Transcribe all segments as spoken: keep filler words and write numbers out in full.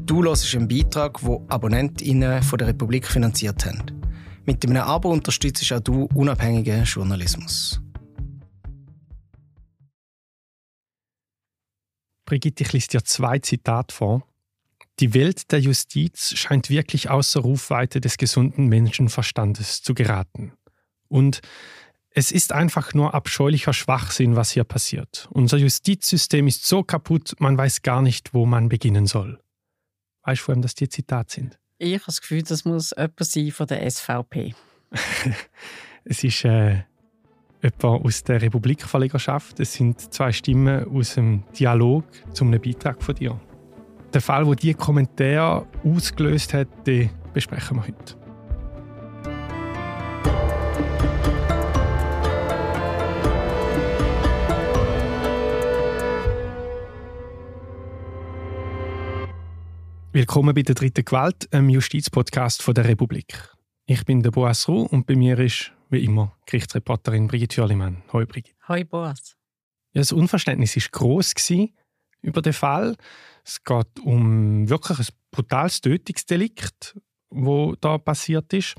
Du hörst einen Beitrag, den AbonnentInnen von der Republik finanziert haben. Mit einem Abo unterstützt auch du unabhängigen Journalismus. Brigitte, ich lese dir zwei Zitate vor. Die Welt der Justiz scheint wirklich außer Rufweite des gesunden Menschenverstandes zu geraten. Und es ist einfach nur abscheulicher Schwachsinn, was hier passiert. Unser Justizsystem ist so kaputt, man weiß gar nicht, wo man beginnen soll. Weißt du, von wem das die Zitate sind? Ich habe das Gefühl, das muss jemand sein von der S V P. Es ist äh, jemand aus der Republik-Verlegerschaft. Es sind zwei Stimmen aus dem Dialog zu einem Beitrag von dir. Den Fall, der diese Kommentare ausgelöst hat, den besprechen wir heute. Willkommen bei der dritten Gewalt, einem Justizpodcast von der Republik. Ich bin der Boas Ruh und bei mir ist, wie immer, Gerichtsreporterin Brigitte Hürlimann. Hoi Brigitte. Hoi Boas. Ja, das Unverständnis war gross über den Fall. Es geht um wirklich ein brutales Tötungsdelikt, das da passiert ist.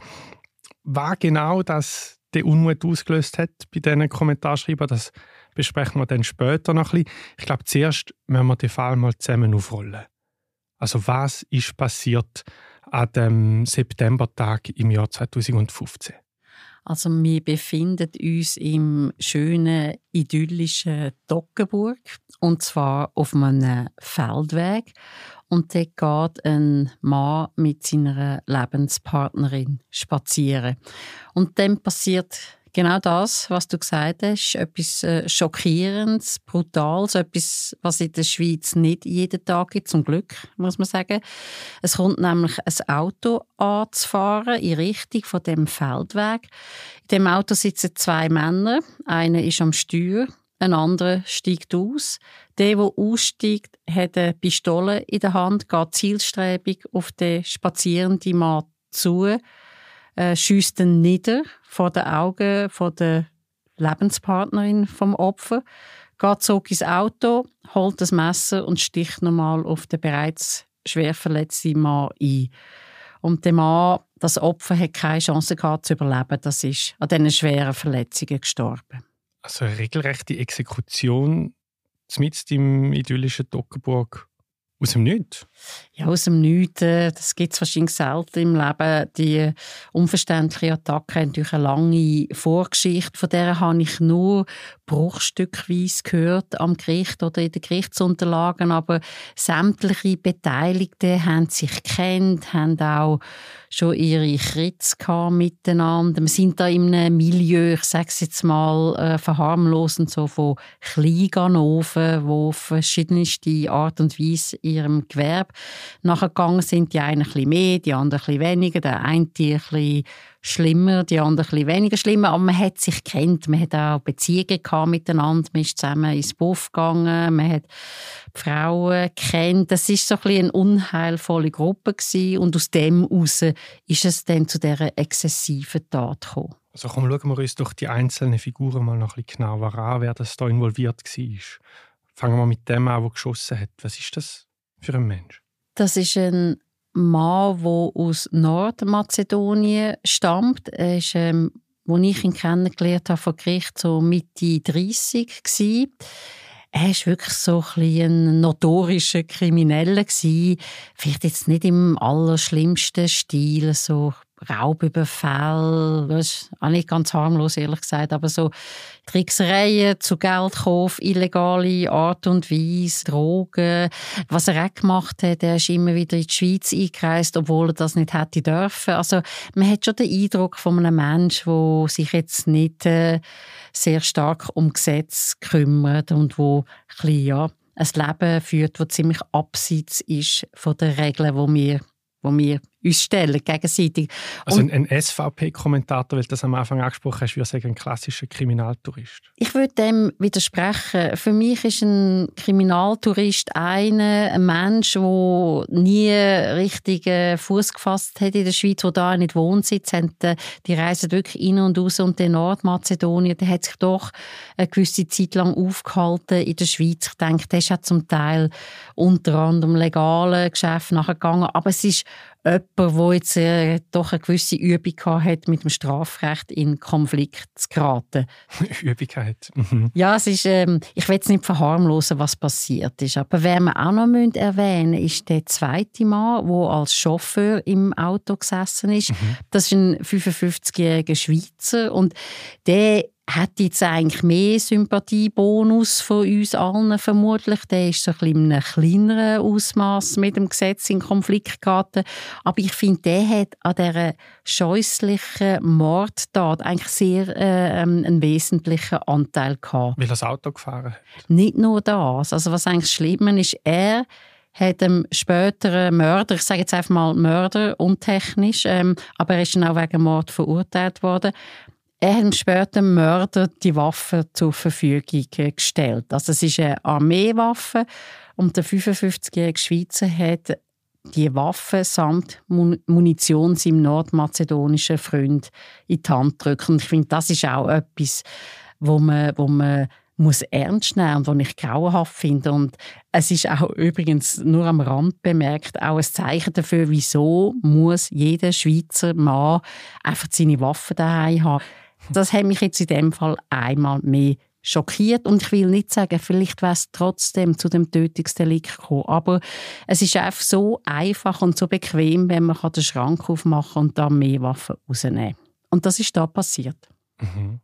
Was genau das den Unmut ausgelöst hat bei diesen Kommentarschreibern, das besprechen wir dann später noch ein bisschen. Ich glaube, zuerst müssen wir den Fall mal zusammen aufrollen. Also was ist passiert an dem Septembertag im Jahr zweitausendfünfzehn? Also wir befinden uns im schönen, idyllischen Toggenburg, und zwar auf einem Feldweg. Und dort geht ein Mann mit seiner Lebenspartnerin spazieren. Und dann passiert genau das, was du gesagt hast, etwas äh, Schockierendes, Brutales, etwas, was in der Schweiz nicht jeden Tag gibt, zum Glück, muss man sagen. Es kommt nämlich ein Auto anzufahren in Richtung von dem Feldweg. In dem Auto sitzen zwei Männer, einer ist am Steuer, ein anderer steigt aus. Der, der aussteigt, hat eine Pistole in der Hand, geht zielstrebig auf den spazierenden Mann zu, äh, schiesst ihn nieder vor den Augen von der Lebenspartnerin vom Opfer, geht zurück ins Auto, holt das Messer und sticht nochmal auf den bereits schwer verletzten Mann ein. Und der Mann, das Opfer, hat keine Chance gehabt zu überleben. Das ist an diesen schweren Verletzungen gestorben. Also eine regelrechte Exekution mitten im idyllischen Toggenburg aus dem Nichts? Ja, aus dem Nichts. Das gibt es wahrscheinlich selten im Leben. Die unverständliche Attacke hat natürlich eine lange Vorgeschichte. Von der habe ich nur bruchstückweise gehört am Gericht oder in den Gerichtsunterlagen. Aber sämtliche Beteiligten haben sich gekannt, haben auch schon ihre Kritz miteinander. Wir sind da in einem Milieu, ich sage es jetzt mal äh, verharmlosend, so von Kleinganoven, die auf verschiedenste Art und Weise ihrem Gewerbe nachgegangen sind. Die einen ein bisschen mehr, die anderen ein bisschen weniger. Der eine ein bisschen schlimmer, die anderen ein bisschen weniger schlimmer. Aber man hat sich gekannt, man hat auch Beziehungen gehabt miteinander, man ist zusammen ins Buff gegangen, man hat die Frauen gekannt. Das war so ein bisschen eine unheilvolle Gruppe gewesen. Und aus dem heraus ist es dann zu dieser exzessiven Tat gekommen. Also komm, schauen wir uns doch die einzelnen Figuren mal noch ein bisschen genauer an, wer das da involviert war. Fangen wir mit dem an, der geschossen hat. Was ist das für ein Mensch? Das ist ein Mann, der aus Nordmazedonien stammt. Er ist, ähm, als ich ihn kennengelernt habe vor Gericht, so Mitte dreißig gsi. Er war wirklich so ein, ein notorischer Krimineller gsi. Vielleicht jetzt nicht im allerschlimmsten Stil, so Raubüberfall, das ist auch nicht ganz harmlos, ehrlich gesagt, aber so Tricksereien zu Geldkauf, illegale Art und Weise, Drogen. Was er auch gemacht hat, er ist immer wieder in die Schweiz eingereist, obwohl er das nicht hätte dürfen. Also man hat schon den Eindruck von einem Menschen, der sich jetzt nicht äh, sehr stark um Gesetze kümmert und wo ein bisschen, ja, ein Leben führt, das ziemlich abseits ist von den Regeln, die wir, die wir uns stellen, gegenseitig. Also ein, ein S V P-Kommentator, weil du das am Anfang angesprochen hast, würde sagen, ein klassischer Kriminaltourist. Ich würde dem widersprechen. Für mich ist ein Kriminaltourist einer, ein Mensch, der nie richtig Fuß gefasst hat in der Schweiz, der da nicht Wohnsitz hat. Die reisen wirklich rein und raus. Und in Nordmazedonien, der hat sich doch eine gewisse Zeit lang aufgehalten in der Schweiz. Ich denke, der ist auch zum Teil unter anderem legale Geschäfte nachgegangen. Aber es ist jemand, der jetzt äh, doch eine gewisse Übung hat, mit dem Strafrecht in Konflikt zu geraten. Übung hat. Mhm. Ja, es ist, ähm, ich will jetzt nicht verharmlosen, was passiert ist. Aber wer wir auch noch erwähnen müssen, ist der zweite Mann, der als Chauffeur im Auto gesessen ist. Mhm. Das ist ein fünfundfünfzigjähriger Schweizer und der hat jetzt eigentlich mehr Sympathiebonus von uns allen vermutlich. Der ist so ein bisschen in einem kleineren Ausmaß mit dem Gesetz in Konflikt geraten. Aber ich finde, der hat an dieser scheußlichen Mordtat eigentlich sehr äh, einen wesentlichen Anteil gehabt. Weil er das Auto gefahren hat? Nicht nur das. Also was eigentlich schlimmer ist, er hat einem späteren Mörder, ich sage jetzt einfach mal Mörder, untechnisch, ähm, aber er ist dann auch wegen Mord verurteilt worden. Er hat dem späteren Mörder die Waffe zur Verfügung gestellt. Also es ist eine Armeewaffe und der fünfundfünfzigjährige Schweizer hat die Waffe samt Munition seinem nordmazedonischen Freund in die Hand gedrückt. Und ich finde, das ist auch etwas, wo man, wo man muss ernst nehmen und was ich grauenhaft finde. Und es ist auch übrigens nur am Rand bemerkt auch ein Zeichen dafür, wieso muss jeder Schweizer Mann einfach seine Waffen daheim haben. Das hat mich jetzt in dem Fall einmal mehr schockiert. Und ich will nicht sagen, vielleicht wäre es trotzdem zu dem Tötungsdelikt gekommen. Aber es ist einfach so einfach und so bequem, wenn man den Schrank aufmachen kann und da mehr Waffen rausnehmen. Und das ist da passiert. Mhm.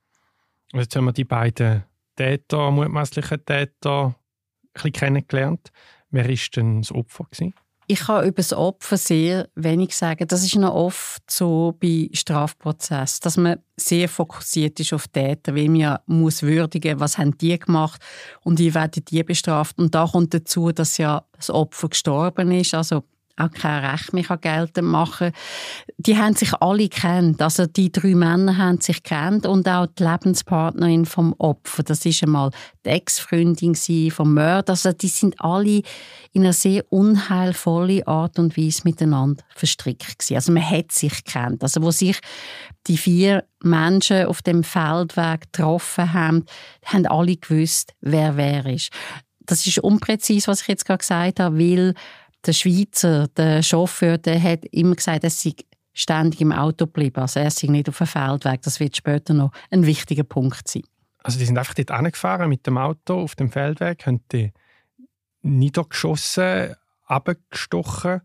Jetzt haben wir die beiden Täter, mutmaßlichen Täter, ein bisschen kennengelernt. Wer war denn das Opfer gewesen? Ich kann über das Opfer sehr wenig sagen. Das ist noch oft so bei Strafprozessen, dass man sehr fokussiert ist auf Täter, weil man ja muss würdigen, was haben die gemacht und wie werden die bestraft. Und da kommt dazu, dass ja das Opfer gestorben ist, also auch kein Recht mehr geltend machen. Die haben sich alle gekannt. Also die drei Männer haben sich gekannt und auch die Lebenspartnerin vom Opfer. Das ist einmal die Ex-Freundin vom Mörder. Also die sind alle in einer sehr unheilvollen Art und Weise miteinander verstrickt gewesen. Also man hat sich gekannt. Also wo sich die vier Menschen auf dem Feldweg getroffen haben, haben alle gewusst, wer wer ist. Das ist unpräzise, was ich jetzt gerade gesagt habe, weil der Schweizer, der Chauffeur, der hat immer gesagt, er sei ständig im Auto geblieben. Also er sei nicht auf dem Feldweg. Das wird später noch ein wichtiger Punkt sein. Also die sind einfach dort hingefahren mit dem Auto auf dem Feldweg, haben die niedergeschossen, abgestochen.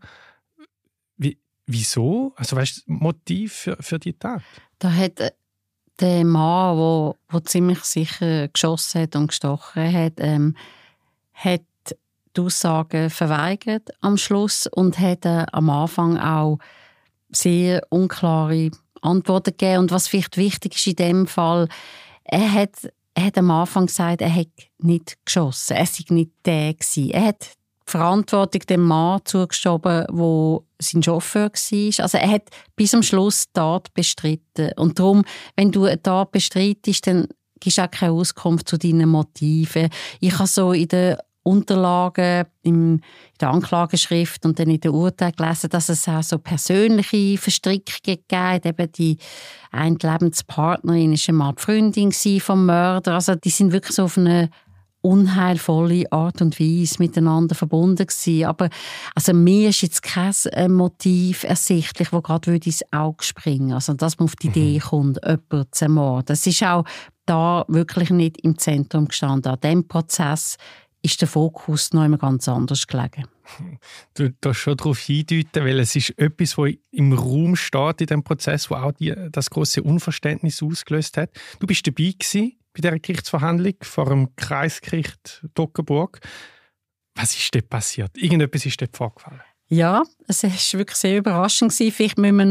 Wie, wieso? Also weißt du, das Motiv für, für die Tat? Da hat der Mann, der, der ziemlich sicher geschossen hat und gestochen hat, ähm, hat die Aussagen verweigert am Schluss und hat äh, am Anfang auch sehr unklare Antworten gegeben. Und was vielleicht wichtig ist in dem Fall, er hat, er hat am Anfang gesagt, er hätte nicht geschossen, er sei nicht der gewesen. Er hat die Verantwortung dem Mann zugeschoben, der sein Chauffeur war. Also er hat bis zum Schluss die Tat bestritten. Und darum, wenn du eine Tat bestreitest, dann gibst du auch keine Auskunft zu deinen Motiven. Ich habe so in der Unterlagen in der Anklageschrift und dann in der Urteil gelesen, dass es auch so persönliche Verstrickungen gibt. Eben die eine Lebenspartnerin war einmal die Freundin vom Mörder. Also die sind wirklich so auf eine unheilvolle Art und Weise miteinander verbunden gewesen. Aber also mir ist jetzt kein Motiv ersichtlich, das gerade ins Auge springen würde. Also dass man auf die Idee kommt, jemanden zu ermorden. Das ist auch da wirklich nicht im Zentrum gestanden. An diesem Prozess ist der Fokus noch immer ganz anders gelegen. Du darfst schon darauf hindeuten, weil es ist etwas, was im Raum steht in diesem Prozess, wo auch die, das grosse Unverständnis ausgelöst hat. Du bist dabei gewesen bei dieser Gerichtsverhandlung vor dem Kreisgericht Toggenburg. Was ist dort passiert? Irgendetwas ist dort vorgefallen? Ja, es war wirklich sehr überraschend. Vielleicht müssen wir noch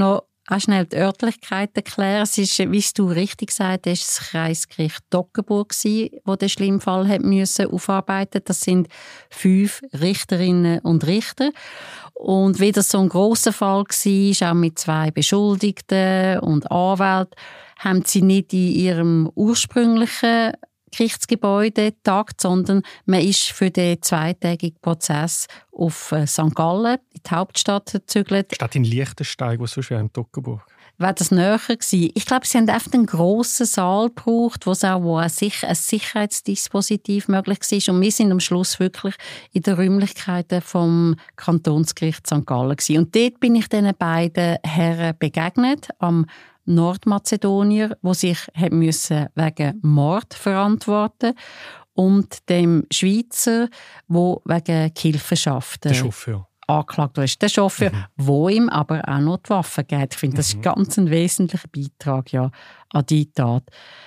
auch schnell die Örtlichkeit erklären. Es ist, wie du richtig gesagt hast, das Kreisgericht Toggenburg, das den Schlimmfall hat müssen aufarbeiten. Das sind fünf Richterinnen und Richter. Und wie das so ein grosser Fall war, auch mit zwei Beschuldigten und Anwälten, haben sie nicht in ihrem ursprünglichen Gerichtsgebäude getagt, sondern man ist für den zweitägigen Prozess auf Sankt Gallen, in die Hauptstadt, gezügelt. Statt in Liechtenstein, wo sonst wäre in Toggenburg. Wäre das näher gewesen. Ich glaube, sie haben einfach einen grossen Saal gebraucht, wo es auch wo ein, Sicher- ein Sicherheitsdispositiv möglich war. Und wir sind am Schluss wirklich in den Räumlichkeiten vom Kantonsgericht Sankt Gallen gewesen. Und dort bin ich diesen beiden Herren begegnet, am Nordmazedonier, wo sich müssen wegen Mord verantworten und dem Schweizer, wo wegen Hilfenschaft der Chauffeur angeklagt ist. Der Chauffeur, mhm. wo ihm aber auch noch die Waffe gibt. Ich finde, das ist ganz ein wesentlicher Beitrag ja, an die Tat.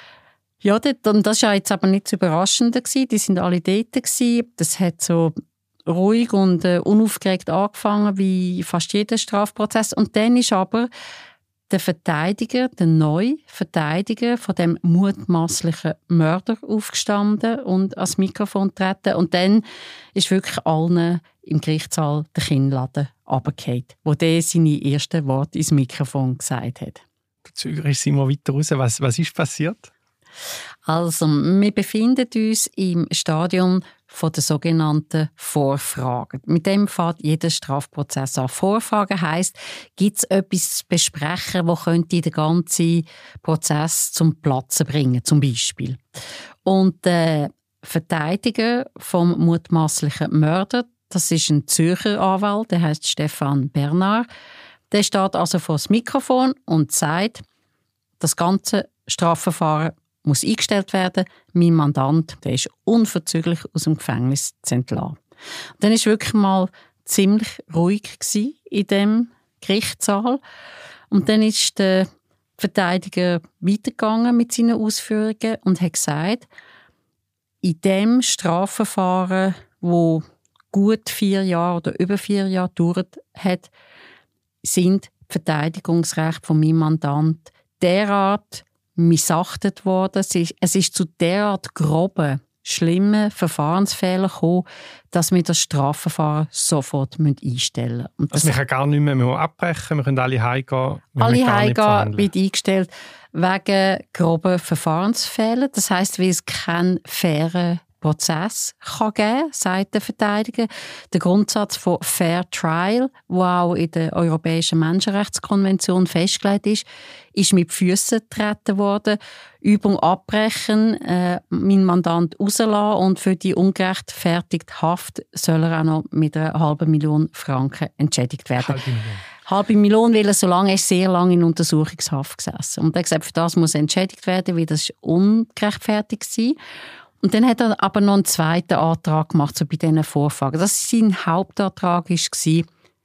Ja, das, und das war jetzt aber nicht das Überraschende. Die sind alle dort. Das hat so ruhig und äh, unaufgeregt angefangen, wie fast jeder Strafprozess. Und dann ist aber der Verteidiger, der neue Verteidiger von dem mutmaßlichen Mörder aufgestanden und ans Mikrofon getreten. Und dann ist wirklich allen im Gerichtssaal der Kinnladen runtergefallen, wo der seine ersten Worte ins Mikrofon gesagt hat. Der Züger ist immer weiter raus. Was, was ist passiert? Also, wir befinden uns im Stadium von der sogenannten Vorfragen. Mit dem fängt jeder Strafprozess an. Vorfragen heisst, gibt es etwas zu besprechen, das könnte den ganzen Prozess zum Platzen bringen, zum Beispiel. Und der Verteidiger vom mutmaßlichen Mörder, das ist ein Zürcher Anwalt, der heißt Stefan Bernard, der steht also vor das Mikrofon und sagt, das ganze Strafverfahren muss eingestellt werden. Mein Mandant, der ist unverzüglich aus dem Gefängnis zu entlassen. Und dann war wirklich mal ziemlich ruhig in dem Gerichtssaal. Und dann ist der Verteidiger weitergegangen mit seinen Ausführungen und hat gesagt, in dem Strafverfahren, wo gut vier Jahre oder über vier Jahre gedauert hat, sind die Verteidigungsrechte von meinem Mandant derart missachtet worden. Es ist, es ist zu derart groben, schlimmen Verfahrensfehlern gekommen, dass wir das Strafverfahren sofort einstellen müssen. Und also wir können gar nicht mehr, mehr abbrechen, wir können alle heimgehen. Alle heimgehen wird eingestellt wegen groben Verfahrensfehlern. Das heisst, weil es keinen fairen Prozess kann geben, sagt der Verteidiger. Der Grundsatz von Fair Trial, der auch in der Europäischen Menschenrechtskonvention festgelegt ist, ist mit Füßen getreten worden. Übung abbrechen, äh, mein Mandant rauslassen und für die ungerechtfertigte Haft soll er auch noch mit einer halben Million Franken entschädigt werden. Halbe Million. Halbe Million, weil er so lange ist sehr lange in Untersuchungshaft gesessen. Und er hat gesagt, für das muss er entschädigt werden, weil das ungerechtfertigt war. Und dann hat er aber noch einen zweiten Antrag gemacht, so bei diesen Vorfragen. Das sein Hauptantrag war,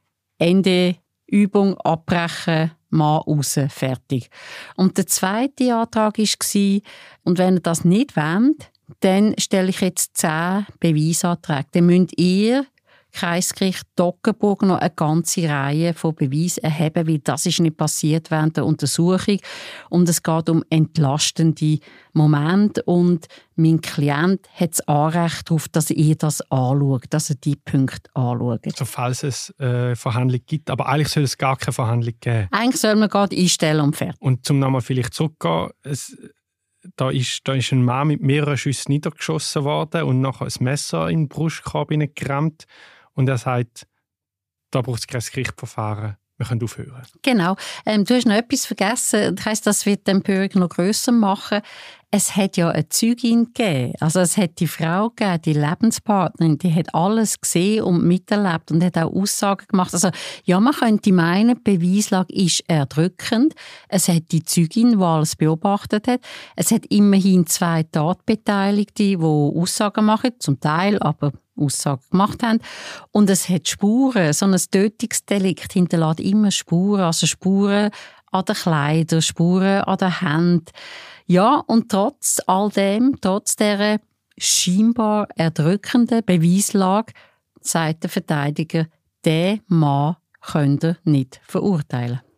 Ende Übung, abbrechen, Mann raus, fertig. Und der zweite Antrag war, und wenn ihr das nicht wollt, dann stelle ich jetzt zehn Beweisanträge. Dann müsst ihr, Kreisgericht Toggenburg, noch eine ganze Reihe von Beweisen erheben, weil das ist nicht passiert während der Untersuchung. Und es geht um entlastende Momente. Und mein Klient hat das Anrecht darauf, dass ihr das anschaut, dass er die Punkte anschaut. Also falls es äh, Verhandlung gibt, aber eigentlich soll es gar keine Verhandlung geben. Eigentlich soll man gerade einstellen und fertig. Und zum nochmal vielleicht zurückgehen, es, da, ist, da ist ein Mann mit mehreren Schüssen niedergeschossen worden und nachher ein Messer in die Brustkorb gerammt. Und er sagt, da braucht es kein Gerichtsverfahren, wir können aufhören. Genau. Ähm, du hast noch etwas vergessen. Das heisst, das wird die Empörung noch grösser machen. Es hat ja eine Zeugin gegeben. Also es hat die Frau gegeben, die Lebenspartnerin, die hat alles gesehen und miterlebt und hat auch Aussagen gemacht. Also ja, man könnte meinen, die Beweislage ist erdrückend. Es hat die Zeugin, die alles beobachtet hat. Es hat immerhin zwei Tatbeteiligte, die Aussagen machen, zum Teil, aber Aussagen gemacht haben. Und es hat Spuren. So ein Tötungsdelikt hinterlässt immer Spuren. Also Spuren an den Kleidern, Spuren an den Händen. Ja, und trotz all dem, trotz dieser scheinbar erdrückenden Beweislage, sagt der Verteidiger, den Mann könnt ihr nicht verurteilen.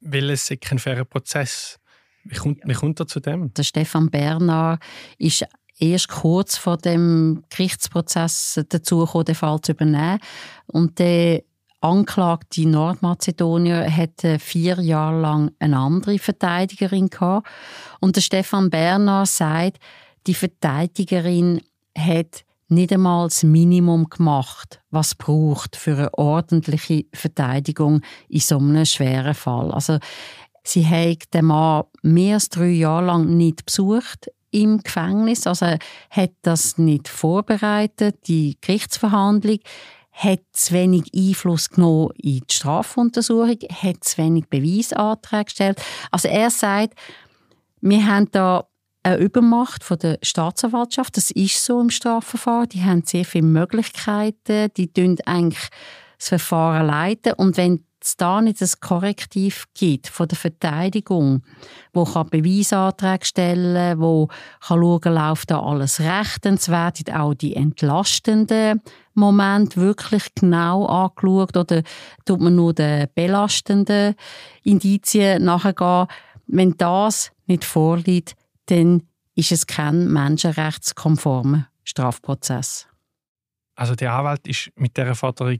weil es kein fairer Prozess. Wie kommt, wie kommt er zu dem? Der Stefan Bernard ist erst kurz vor dem Gerichtsprozess dazu gekommen, den Fall zu übernehmen. Und der anklagte Nordmazedonier hatte vier Jahre lang eine andere Verteidigerin gehabt. Und der Stefan Bernard sagt, die Verteidigerin hat nicht einmal das Minimum gemacht, was es braucht für eine ordentliche Verteidigung in so einem schweren Fall. Also, sie hat den Mann mehr als drei Jahre lang nicht besucht im Gefängnis, also hat das nicht vorbereitet, die Gerichtsverhandlung, hat zu wenig Einfluss genommen in die Strafuntersuchung, hat zu wenig Beweisanträge gestellt. Also er sagt, wir haben da eine Übermacht von der Staatsanwaltschaft, das ist so im Strafverfahren, die haben sehr viele Möglichkeiten, die leiten eigentlich das Verfahren leiten und wenn es da nicht ein Korrektiv gibt von der Verteidigung, wo kann Beweisanträge stellen, wo kann schauen, läuft da alles rechtens, werden auch die entlastenden Momente wirklich genau angeschaut oder tut man nur den belastenden Indizien nachgehen. Wenn das nicht vorliegt, dann ist es kein menschenrechtskonformer Strafprozess. Also der Anwalt ist mit dieser Forderung.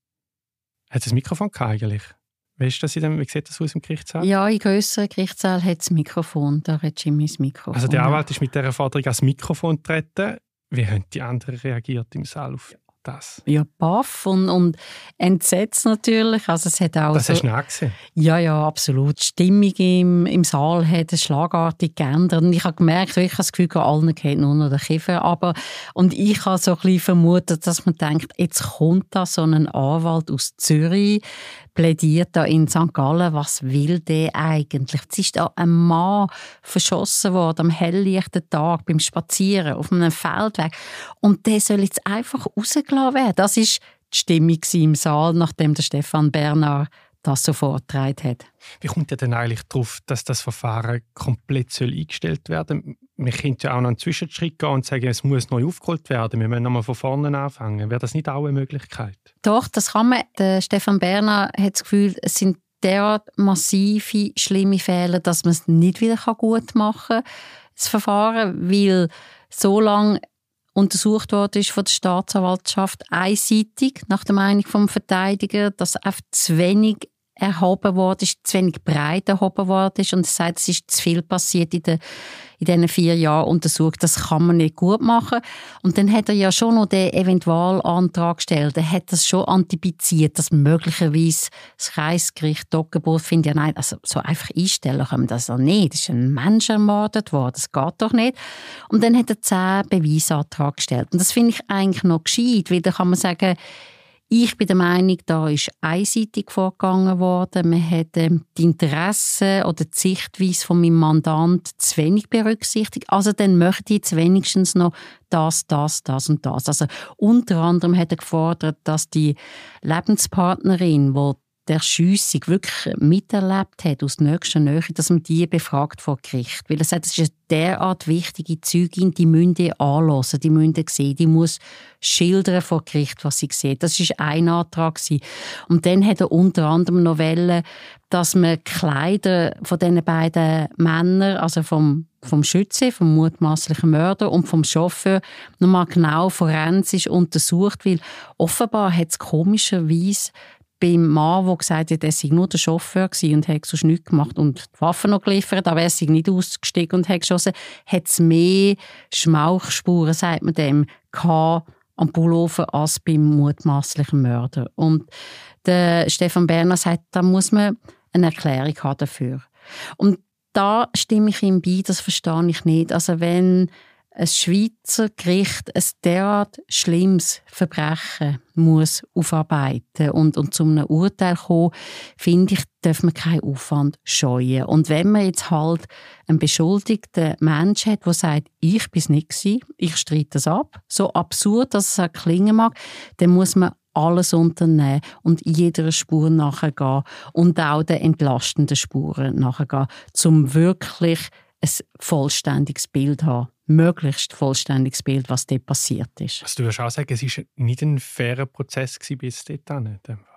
Hat es ein Mikrofon gehabt eigentlich? Wie, ist das in dem, wie sieht das aus im Gerichtssaal? Ja, in grösseren Gerichtssaal hat es ein Mikrofon. Da hat Jimmy das Mikrofon. Also der Anwalt ist mit dieser Forderung ans Mikrofon getreten. Wie haben die anderen reagiert im Saal auf das? Ja, baff und, und entsetzt natürlich. Also es hat auch das so, hast du nicht gesehen? Ja, ja, absolut. Die Stimmung im, im Saal hat es schlagartig geändert. Und ich habe gemerkt, ich habe das Gefühl, allen geht nur noch der Kiefer. Aber, und ich habe so ein bisschen vermutet, dass man denkt, jetzt kommt da so ein Anwalt aus Zürich, plädiert da in Sankt Gallen, was will der eigentlich? Jetzt ist da ein Mann verschossen worden am helllichten Tag beim Spazieren auf einem Feldweg und der soll jetzt einfach rausgelassen werden. Das war die Stimmung im Saal, nachdem der Stefan Bernard das so vorgetragen hat. Wie kommt ihr denn eigentlich darauf, dass das Verfahren komplett soll eingestellt werden soll? Wir können ja auch noch einen Zwischenschritt gehen und sagen, es muss neu aufgeholt werden. Wir müssen nochmal von vorne anfangen. Wäre das nicht auch eine Möglichkeit? Doch, das kann man. Der Stefan Bernard hat das Gefühl, es sind derart massive, schlimme Fehler, dass man es nicht wieder gut machen kann, das Verfahren, weil so lange untersucht worden ist von der Staatsanwaltschaft einseitig, nach der Meinung vom Verteidiger, dass einfach zu wenig erhoben worden ist, zu wenig breit erhoben worden ist und er sagt, es ist zu viel passiert in, den, in diesen vier Jahren untersucht, das kann man nicht gut machen. Und dann hat er ja schon noch den Eventualantrag gestellt, er hat das schon antizipiert, dass möglicherweise das Kreisgericht Toggenburg findet, ja nein, also so einfach einstellen können wir das doch nicht, es ist ein Mensch ermordet worden, das geht doch nicht. Und dann hat er zehn Beweisanträge gestellt und das finde ich eigentlich noch gescheit, weil da kann man sagen, ich bin der Meinung, da ist einseitig vorgegangen worden. Man hat ähm, die Interessen oder die Sichtweise von meinem Mandant zu wenig berücksichtigt. Also dann möchte ich jetzt wenigstens noch das, das, das und das. Also unter anderem hat er gefordert, dass die Lebenspartnerin, die der Schiessung wirklich miterlebt hat, aus nächster Nähe, dass man die befragt vor Gericht. Weil er sagt, das ist eine derart wichtige Zeugin, die müssen die anhören, die müssen die sehen, die muss schildern vor Gericht, was sie sieht. Das war ein Antrag. Und dann hat er unter anderem noch wollen, dass man die Kleider von diesen beiden Männern, also vom vom Schütze, vom mutmaßlichen Mörder und vom Chauffeur nochmal genau forensisch untersucht, weil offenbar hat es komischerweise beim Mann, der gesagt hat, er sei nur der Chauffeur gewesen und hat sonst nichts gemacht und die Waffen noch geliefert, aber er sei nicht ausgestiegen und hat geschossen, hat es mehr Schmauchspuren, sagt man dem, gehabt am Pullover als beim mutmaßlichen Mörder. Und der Stefan Bernard sagt, da muss man eine Erklärung haben dafür. Und da stimme ich ihm bei, das verstehe ich nicht. Also wenn ein Schweizer Gericht ein derart schlimmes Verbrechen muss aufarbeiten und, und zu einem Urteil kommen, finde ich, darf man keinen Aufwand scheuen. Und wenn man jetzt halt einen beschuldigten Mensch hat, der sagt, ich bin es nicht gewesen, ich streite das ab, so absurd, dass es auch klingen mag, dann muss man alles unternehmen und jeder Spur nachgehen und auch den entlastenden Spuren nachgehen, um wirklich ein vollständiges Bild zu haben. Möglichst vollständiges Bild, was dort passiert ist. Also du würdest auch sagen, es war nicht ein fairer Prozess bis dort.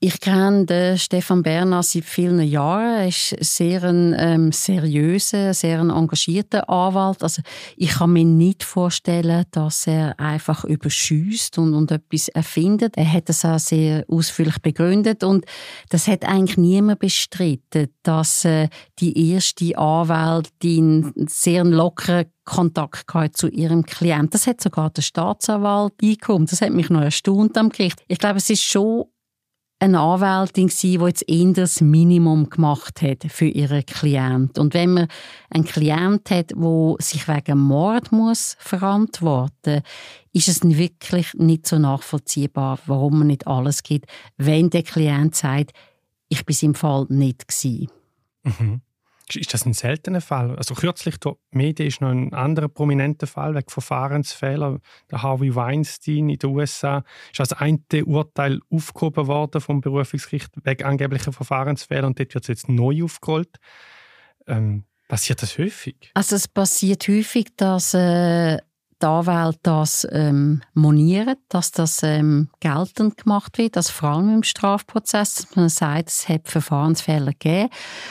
Ich kenne den Stefan Berner seit vielen Jahren. Er ist sehr ein ähm, seriöser, sehr ein engagierter Anwalt. Also ich kann mir nicht vorstellen, dass er einfach überschießt und, und etwas erfindet. Er hat das auch sehr ausführlich begründet und das hat eigentlich niemand bestritten, dass äh, die erste Anwältin sehr lockeren Kontakt gehabt zu ihrem Klienten. Das hat sogar der Staatsanwalt eingekommen. Das hat mich noch erstaunt am Gericht. Ich glaube, es ist schon eine Anwältin gsi, die jetzt eher das Minimum gemacht hat für ihren Klienten. Und wenn man einen Klient hat, der sich wegen Mord muss verantworten muss, ist es wirklich nicht so nachvollziehbar, warum man nicht alles gibt, wenn der Klient sagt, ich bin im Fall nicht gsi. Mhm. Ist das ein seltener Fall? Also kürzlich durch die Medien ist noch ein anderer prominenter Fall wegen Verfahrensfehler. Der Harvey Weinstein in den U S A ist als ein Urteil aufgehoben worden vom Berufungsgericht wegen angeblicher Verfahrensfehler und dort wird es jetzt neu aufgerollt. Ähm, passiert das häufig? Also es passiert häufig, dass äh, die Anwälte das ähm, monieren, dass das ähm, geltend gemacht wird, dass vor allem im Strafprozess, dass man sagt, es hat Verfahrensfehler gegeben.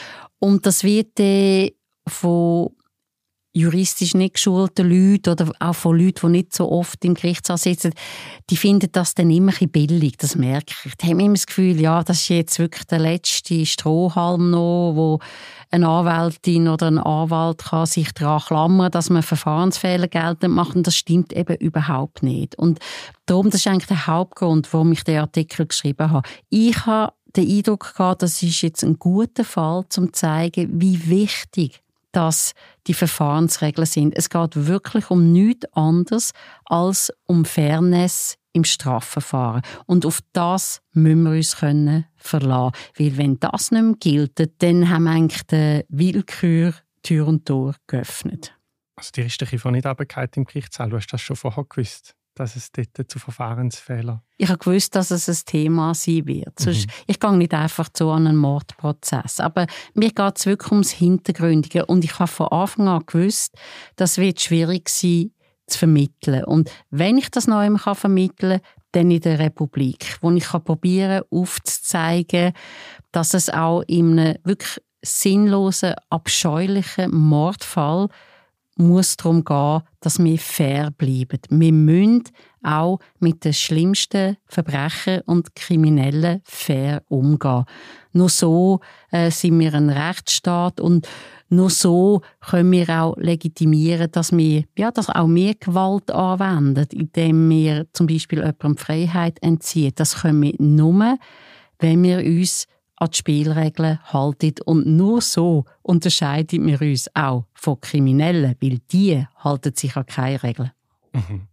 Und das wird äh, von juristisch nicht geschulten Leuten oder auch von Leuten, die nicht so oft im Gerichtssaal sitzen, die finden das dann immer ein bisschen billig, das merke ich. Die haben immer das Gefühl, ja, das ist jetzt wirklich der letzte Strohhalm noch, wo eine Anwältin oder ein Anwalt kann sich daran klammern, dass man Verfahrensfehler geltend macht. Und das stimmt eben überhaupt nicht. Und darum, das ist eigentlich der Hauptgrund, warum ich den Artikel geschrieben habe. Ich habe den Eindruck gehabt, das ist jetzt ein guter Fall, um zu zeigen, wie wichtig dass die Verfahrensregeln sind. Es geht wirklich um nichts anderes als um Fairness im Strafverfahren. Und auf das müssen wir uns können verlassen. Weil wenn das nicht mehr gilt, dann haben wir eigentlich der Willkür Tür und Tor geöffnet. Also die richtige von nicht runtergefallen im Gerichtssaal, du hast das schon vorher gewusst, dass es dort zu Verfahrensfehlern... Ich habe gewusst, dass es ein Thema sein wird. Sonst, mhm. Ich gehe nicht einfach zu an einen Mordprozess. Aber mir geht es wirklich ums Hintergründige. Und ich habe von Anfang an gewusst, das wird schwierig sein zu vermitteln. Und wenn ich das noch einmal vermitteln kann, dann in der Republik, wo ich probieren kann, aufzuzeigen, dass es auch in einem wirklich sinnlosen, abscheulichen Mordfall muss darum gehen, dass wir fair bleiben. Wir müssen auch mit den schlimmsten Verbrechern und Kriminellen fair umgehen. Nur so äh, sind wir ein Rechtsstaat und nur so können wir auch legitimieren, dass wir, ja, dass auch wir Gewalt anwenden, indem wir zum Beispiel jemandem Freiheit entziehen. Das können wir nur, wenn wir uns an die Spielregeln halten. Und nur so unterscheiden wir uns auch von Kriminellen, weil die halten sich an keine Regeln. Mhm.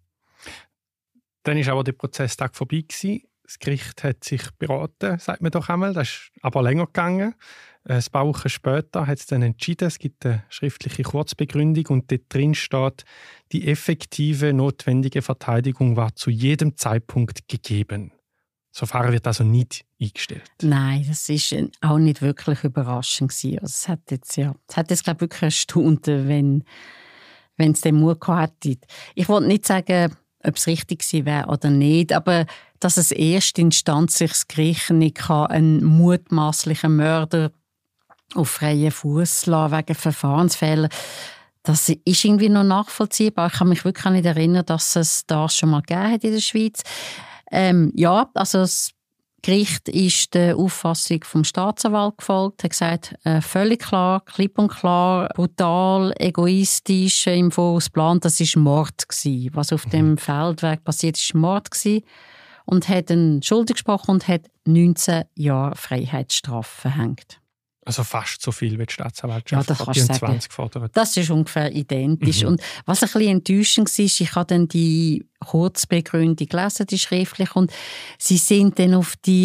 Dann war aber der Prozesstag vorbei gewesen. Das Gericht hat sich beraten, sagt man doch einmal. Das ist aber länger gegangen. Ein paar Wochen später hat es dann entschieden, es gibt eine schriftliche Kurzbegründung und dort drin steht, die effektive, notwendige Verteidigung war zu jedem Zeitpunkt gegeben. Das Verfahren wird also nicht eingestellt. Nein, das war auch nicht wirklich überraschend. Also es hat jetzt, ja, es hat jetzt glaube ich, wirklich eine Stunde, wenn, wenn es den Mut gehabt hätte. Ich wollte nicht sagen, ob es richtig gewesen wäre oder nicht, aber dass es erstinstanzlich das Gericht nicht kann, einen mutmaßlichen Mörder auf freien Fuß lassen wegen Verfahrensfehler, das ist irgendwie noch nachvollziehbar. Ich kann mich wirklich nicht erinnern, dass es das schon mal gegeben hat in der Schweiz. Ähm, ja, also das Gericht ist der Auffassung vom Staatsanwalt gefolgt, hat gesagt, äh, völlig klar, klipp und klar, brutal, egoistisch im Voraus geplant, das war Mord gewesen. Was auf dem Feldweg passiert ist, war Mord gewesen. Und hat einen schuldig gesprochen und hat neunzehn Jahre Freiheitsstrafe verhängt. Also fast so viel wie die Staatsanwaltschaft ja, das vierundzwanzig fordert. Das ist ungefähr identisch. Mhm. Und was ein bisschen enttäuschend war, ich habe dann die Kurzbegründung gelesen, die schriftlich, und sie sind dann auf die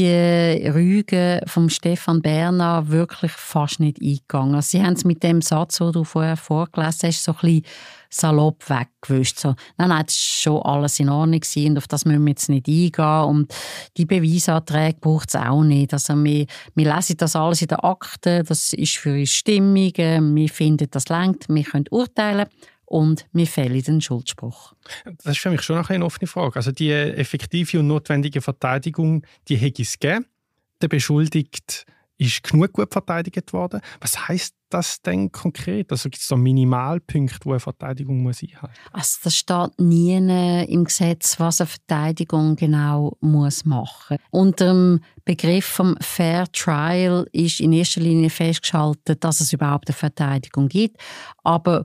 Rüge von Stefan Berner wirklich fast nicht eingegangen. Sie haben es mit dem Satz, den du vorher vorgelesen hast, so ein bisschen salopp weggewischt. So, nein, nein, das ist schon alles in Ordnung gewesen und auf das müssen wir jetzt nicht eingehen. Und die Beweisanträge braucht es auch nicht. Also wir, wir lesen das alles in den Akten, das ist für uns stimmig, wir finden, das reicht, wir können urteilen und wir fällen den Schuldspruch. Das ist für mich schon eine offene Frage. Also die effektive und notwendige Verteidigung, die hätte es gegeben. der Beschuldigte ist genug gut verteidigt worden. Was heisst das denn konkret? Also gibt es so Minimalpunkte, die eine Verteidigung muss einhalten muss? Also das steht nie im Gesetz, was eine Verteidigung genau muss machen muss. Unter dem Begriff vom Fair Trial ist in erster Linie festgehalten, dass es überhaupt eine Verteidigung gibt. Aber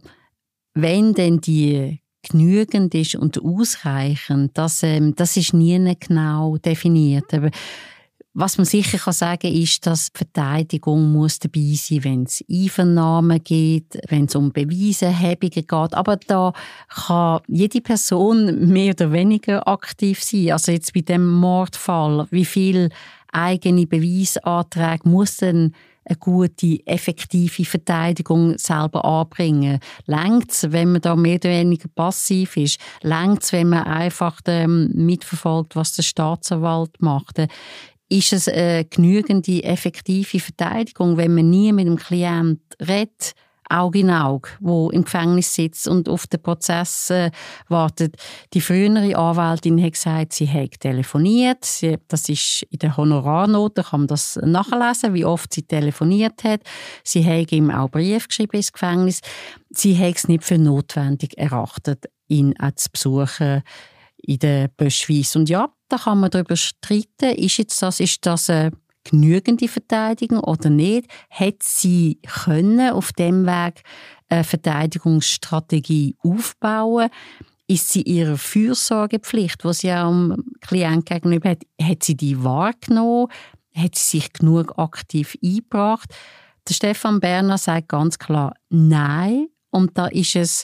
wenn denn die genügend ist und ausreichend, das, ähm, das ist nie genau definiert. Aber was man sicher kann sagen ist, dass die Verteidigung muss dabei sein, wenn es Einvernahmen geht, wenn es um Beweiserhebungen geht. Aber da kann jede Person mehr oder weniger aktiv sein. Also jetzt bei dem Mordfall, wie viele eigene Beweisanträge muss denn eine gute, effektive Verteidigung selber anbringen? Längt's, wenn man da mehr oder weniger passiv ist? Längt's, wenn man einfach ähm, mitverfolgt, was der Staatsanwalt macht? Ist es eine genügende, effektive Verteidigung, wenn man nie mit dem Klienten redet, Auge in Auge, wo im Gefängnis sitzt und auf den Prozess äh, wartet? Die frühere Anwältin hat gesagt, sie hat telefoniert. Sie, das ist in der Honorarnote, kann man das nachlesen, wie oft sie telefoniert hat. Sie hat ihm auch Brief geschrieben ins Gefängnis. Sie hat es nicht für notwendig erachtet, ihn auch zu besuchen in der Böschweiss. Und ja, da kann man darüber streiten, ist jetzt das, ist das eine genügende Verteidigung oder nicht? Hat sie können auf dem Weg eine Verteidigungsstrategie aufbauen? Ist sie ihrer Fürsorgepflicht, die sie am Klienten gegenüber hat, hat sie die wahrgenommen? Hat sie sich genug aktiv eingebracht? Der Stefan Berner sagt ganz klar Nein. Und da ist es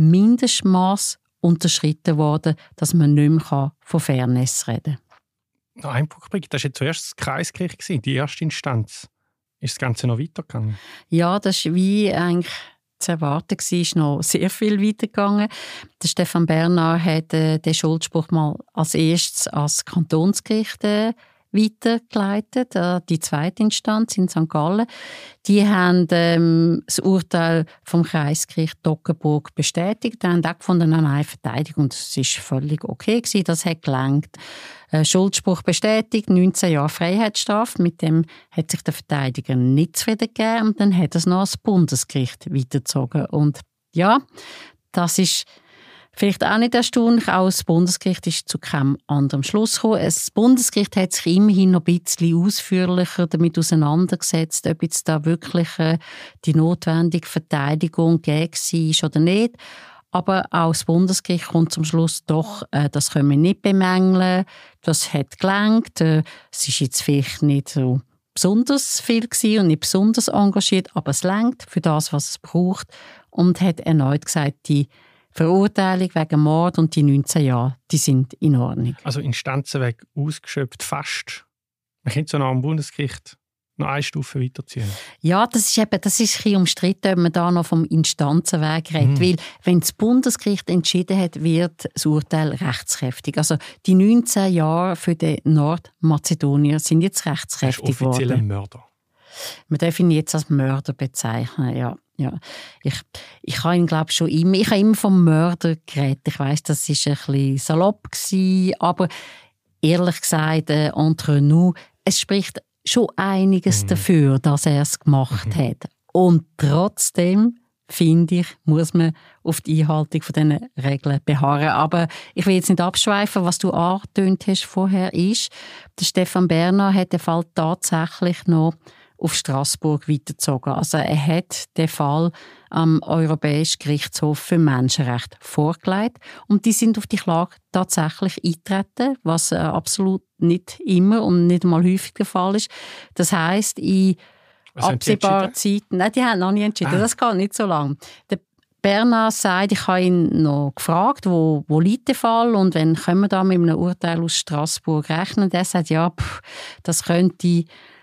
Mindestmaß unterschritten worden, dass man nicht mehr von Fairness reden kann. Noch ein Punkt, das war ja zuerst das Kreisgericht, die erste Instanz. Ist das Ganze noch weitergegangen? Ja, das ist wie eigentlich zu erwarten war, ist noch sehr viel weitergegangen. Der Stefan Berner hat äh, den Schuldspruch mal als erstes als Kantonsgericht äh, weitergeleitet, äh, die zweite Instanz in Sankt Gallen. Die haben ähm, das Urteil vom Kreisgericht Toggenburg bestätigt. Die haben auch gefunden, nein, Verteidigung, das ist völlig okay gewesen, das hat gelangt. Äh, Schuldspruch bestätigt, neunzehn Jahre Freiheitsstrafe. Mit dem hat sich der Verteidiger nicht zufrieden gegeben und dann hat er es noch ans Bundesgericht weitergezogen. Und ja, das ist vielleicht auch nicht erstaunlich, auch das Bundesgericht ist zu keinem anderen Schluss gekommen. Das Bundesgericht hat sich immerhin noch ein bisschen ausführlicher damit auseinandergesetzt, ob jetzt da wirklich äh, die notwendige Verteidigung gegeben war oder nicht. Aber auch das Bundesgericht kommt zum Schluss doch, äh, das können wir nicht bemängeln, das hat gelangt, äh, es ist jetzt vielleicht nicht so besonders viel gewesen und nicht besonders engagiert, aber es langt für das, was es braucht, und hat erneut gesagt, die Verurteilung wegen Mord und die neunzehn Jahre, die sind in Ordnung. Also Instanzenweg ausgeschöpft fast. Man könnte so nach dem Bundesgericht noch eine Stufe weiterziehen. Ja, das ist eben, das ist ein bisschen umstritten, ob man da noch vom Instanzenweg redet. Mhm. Weil, wenn das Bundesgericht entschieden hat, wird das Urteil rechtskräftig. Also die neunzehn Jahre für den Nordmazedonier sind jetzt rechtskräftig geworden. Offizieller Mörder. Man darf ihn jetzt als Mörder bezeichnen, ja. Ja, ich, ich habe ihn, glaube schon immer, ich habe immer vom Mörder geredet. Ich weiss, das war ein bisschen salopp gewesen, aber ehrlich gesagt, äh, entre nous, es spricht schon einiges mhm. dafür, dass er es gemacht mhm. hat. Und trotzdem, finde ich, muss man auf die Einhaltung von diesen Regeln beharren. Aber ich will jetzt nicht abschweifen, was du angetönt hast vorher ist, der Stefan Berner hat den Fall tatsächlich noch auf Straßburg weitergezogen. Also er hat den Fall am Europäischen Gerichtshof für Menschenrechte vorgelegt und die sind auf die Klage tatsächlich eingetreten, was äh, absolut nicht immer und nicht einmal häufig der Fall ist. Das heisst, in absehbarer Zeit... Nein, die haben noch nicht entschieden. Ah. Das geht nicht so lange. Der Berner sagt, ich habe ihn noch gefragt, wo, wo liegt der Fall und wenn können wir da mit einem Urteil aus Straßburg rechnen. Der sagt, ja, pff, das könnte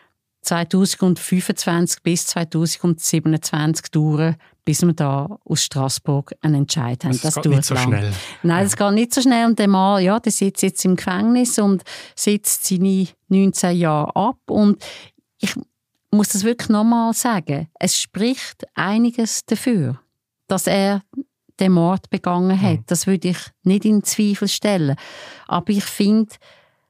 zweitausendfünfundzwanzig bis zweitausendsiebenundzwanzig dauern, bis wir da aus Straßburg einen Entscheid haben. Das, das geht nicht so lang. Schnell. Nein, das geht nicht so schnell. Und der Mann, ja, der sitzt jetzt im Gefängnis und sitzt seine neunzehn Jahre ab. Und ich muss das wirklich nochmal sagen. Es spricht einiges dafür, dass er den Mord begangen hat. Mhm. Das würde ich nicht in Zweifel stellen. Aber ich finde,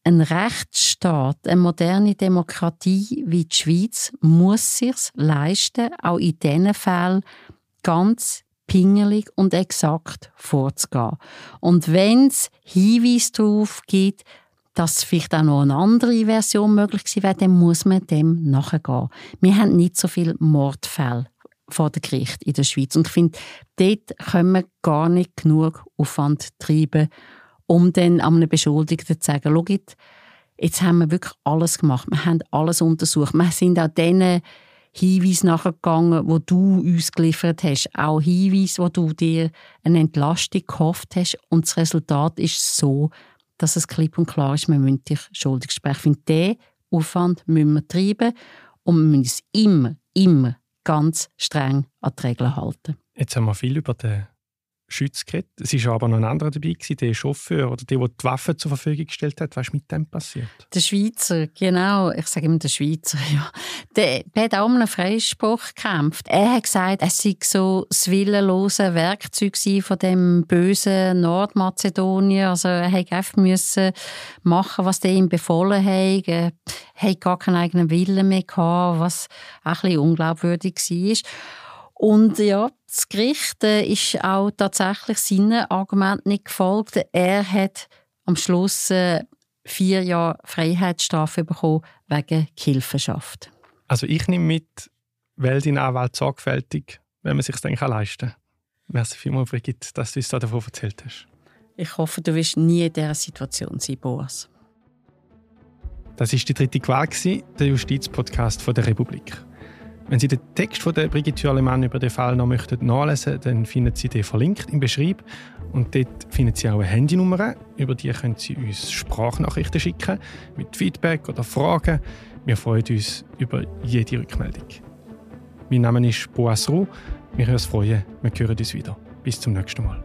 ein Rechtsstaat, eine moderne Demokratie wie die Schweiz muss sich leisten, auch in diesen Fällen ganz pingelig und exakt vorzugehen. Und wenn es Hinweise darauf gibt, dass vielleicht auch noch eine andere Version möglich gewesen wäre, dann muss man dem nachgehen. Wir haben nicht so viele Mordfälle vor dem Gericht in der Schweiz. Und ich finde, dort können wir gar nicht genug Aufwand treiben, um dann einem Beschuldigten zu sagen, schau, jetzt haben wir wirklich alles gemacht, wir haben alles untersucht, wir sind auch diesen Hinweisen nachgegangen, die du uns geliefert hast, auch Hinweise, wo du dir eine Entlastung gehofft hast, und das Resultat ist so, dass es klipp und klar ist, wir müssen dich schuldig sprechen. Ich finde, diesen Aufwand müssen wir treiben und wir müssen uns immer, immer ganz streng an die Regeln halten. Jetzt haben wir viel über den Schütz geredet. Es war aber noch ein anderer dabei, der Chauffeur oder der, der die Waffe zur Verfügung gestellt hat. Was ist mit dem passiert? Der Schweizer, genau. Ich sage immer der Schweizer, ja. Der, der hat auch um einen Freispruch gekämpft. Er hat gesagt, es sei so das willenlose Werkzeug von dem bösen Nordmazedonien. Also er hätte einfach müssen machen, was der ihm befohlen hat. Er hatte gar keinen eigenen Willen mehr gehabt, was auch ein bisschen unglaubwürdig war. Und ja, das Gericht äh, ist auch tatsächlich seinen Argumenten nicht gefolgt. Er hat am Schluss äh, vier Jahre Freiheitsstrafe bekommen wegen Gehilfenschaft. Also ich nehme mit, wähl deinen Anwalt sorgfältig, wenn man es sich dann leisten kann. Merci vielmals, Brigitte, dass du uns davon erzählt hast. Ich hoffe, du wirst nie in dieser Situation sein, Boas. Das war die dritte Qual, der Justizpodcast der Republik. Wenn Sie den Text von der Brigitte Hürlimann über den Fall noch möchten nachlesen, dann finden Sie den verlinkt im Beschreib. Und dort finden Sie auch eine Handynummer. Über die können Sie uns Sprachnachrichten schicken mit Feedback oder Fragen. Wir freuen uns über jede Rückmeldung. Mein Name ist Boas Ruh. Wir hören uns freuen. Wir hören uns wieder. Bis zum nächsten Mal.